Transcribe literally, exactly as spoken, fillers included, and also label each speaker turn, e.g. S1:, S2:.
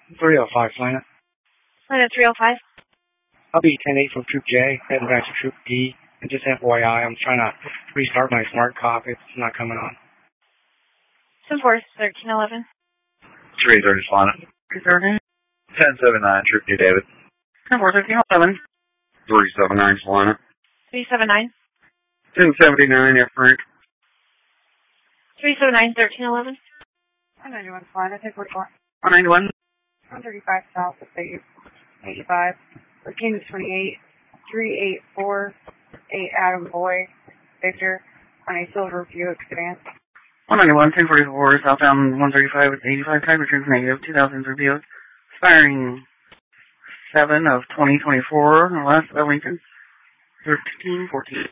S1: three oh five, Planet.
S2: Planet three oh five.
S1: I'll be ten eight from Troop J, heading back to Troop D. And just F Y I, I'm trying to restart my smart cop. It's not coming on.
S2: ten four, thirteen eleven.
S3: three thirty, Planet.
S4: three thirty.
S3: ten seven nine, Troop D, David.
S4: ten four, thirteen eleven.
S3: three seven nine, Planet.
S2: three seven nine.
S3: ten seventy-nine, F Frank.
S2: three seven nine, thirteen eleven.
S5: one ninety-one, Planet. ten forty-four.
S4: one ninety-one.
S5: one thirty-five south of base. eighty-five. King twenty-eight. three eight four. eight Adam Boy. Victor. On a Silver Buick sedan.
S4: one ninety-one, ten forty-four, southbound one thirty-five with eighty-five, type return negative, two thousand for Buick. Expiring seven of twenty twenty-four, last of Lincoln. thirteen fourteen.